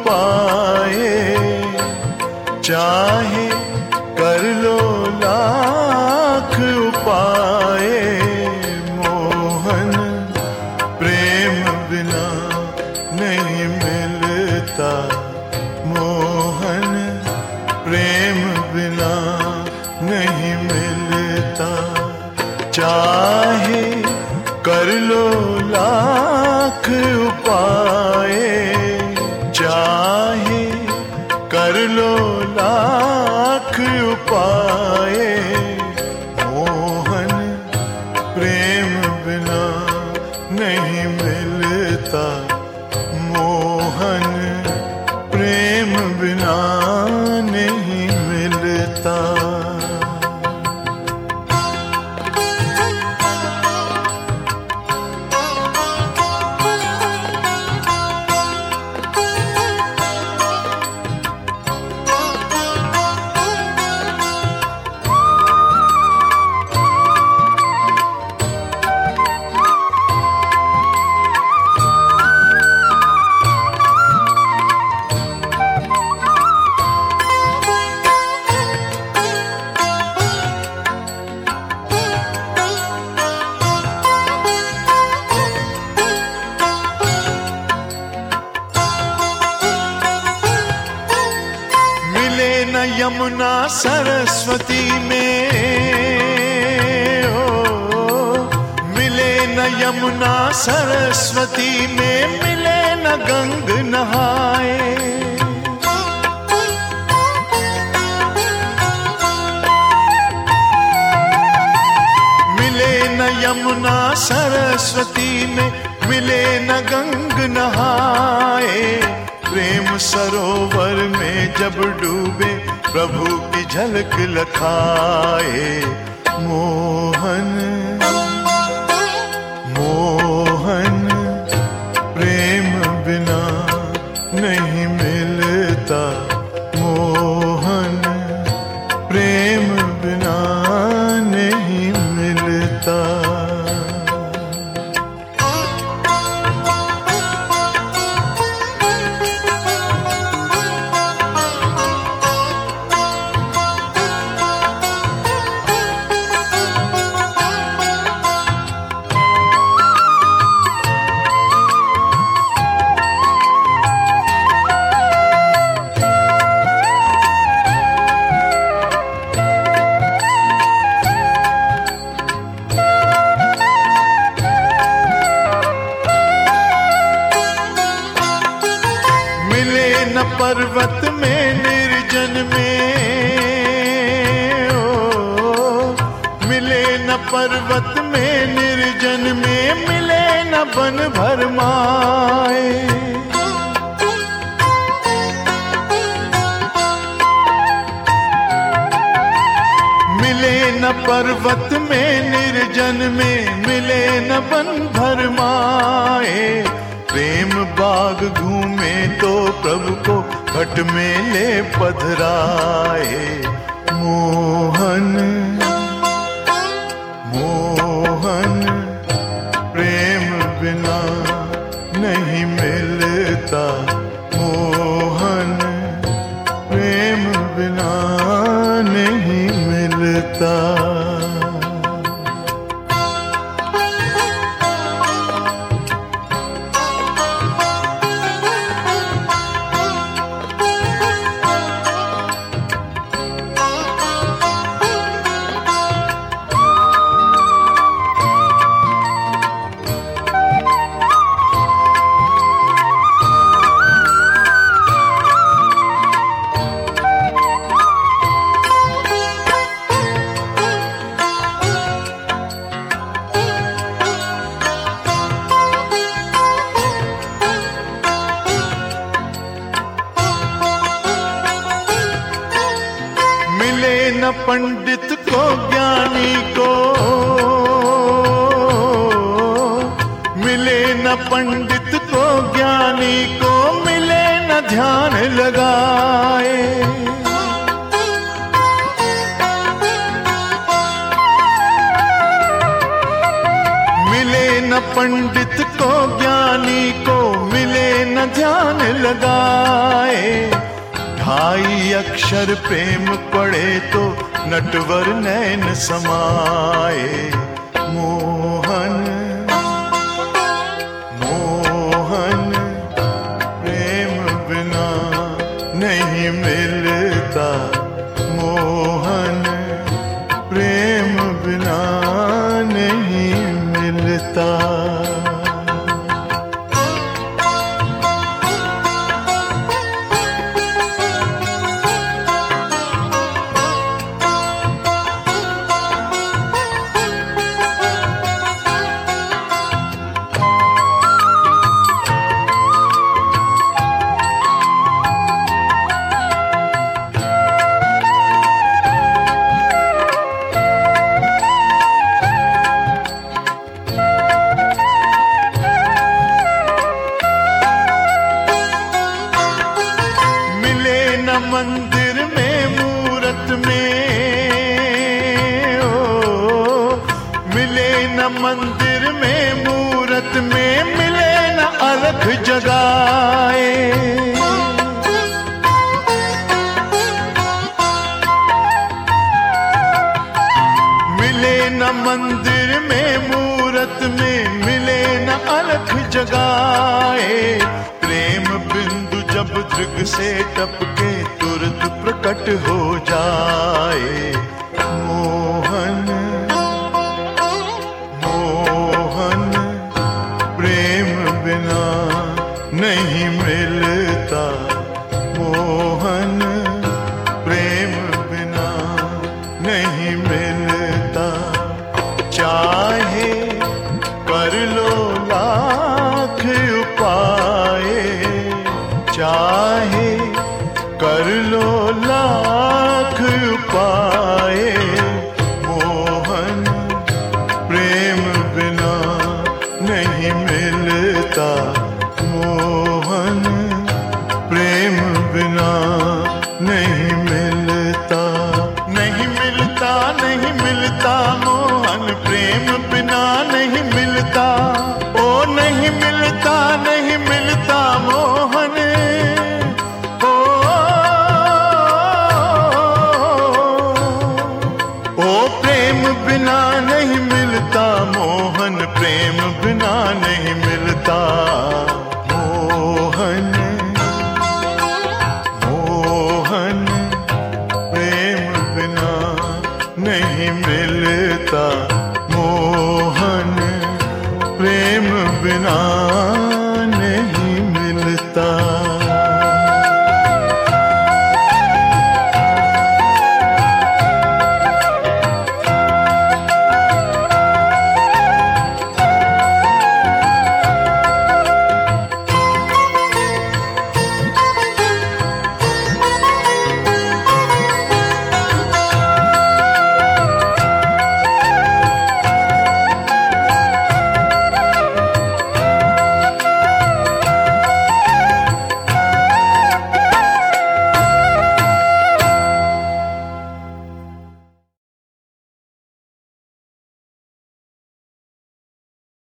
उपाय, चाहे कर लो लाख उपाय, मोहन प्रेम बिना नहीं मिलता, मोहन प्रेम बिना नहीं मिलता। चाहे कर लो लाख उपाय, चाहे कर लो लाख उपाय, मोहन प्रेम बिना नहीं मिलता, मोहन प्रेम बिना नहीं मिलता। यमुना सरस्वती में, ओ मिले न यमुना सरस्वती में, मिले न गंग नहाए। मिले न यमुना सरस्वती में, मिले न गंग नहाए। प्रेम सरोवर में जब डूबे, प्रभु की झलक लखाए। मोहन मोहन प्रेम बिना नहीं मिलता, मोहन प्रेम बिना नहीं मिलता। पर्वत में निर्जन में, ओ मिले न पर्वत में निर्जन में, मिले न वन भरमाए। मिले न पर्वत में निर्जन में, मिले न वन भरमाए। प्रेम बाग घूमे तो प्रभु को घट में ले पधराए। मोहन मोहन प्रेम बिना नहीं मिलता, मोहन प्रेम बिना नहीं मिलता। न पंडित को ज्ञानी को, मिले न पंडित को ज्ञानी को, मिले न ध्यान लगाए। मिले न पंडित को ज्ञानी को, मिले न ध्यान लगाए। अक्षर प्रेम पढ़े तो नटवर नैन समाए। मोहन मोहन प्रेम बिना नहीं मिलता। मोहन प्रेम बिना नहीं मिलता। मंदिर में मूरत में ओ, मिले न मंदिर में मूरत में, मिले न अलख जगाए। मिले न मंदिर में मूरत में, मिले न अलख जगाए। प्रेम बिंदु जब दृग से टपके तुरंत प्रकट हो जाए। मोहन मोहन प्रेम बिना नहीं मिलता। मोहन प्रेम बिना नहीं मिलता। चाहे कर लो लाख उपाय, चाहे कर लो लाख उपाय, मोहन प्रेम बिना नहीं मिलता। मोहन प्रेम बिना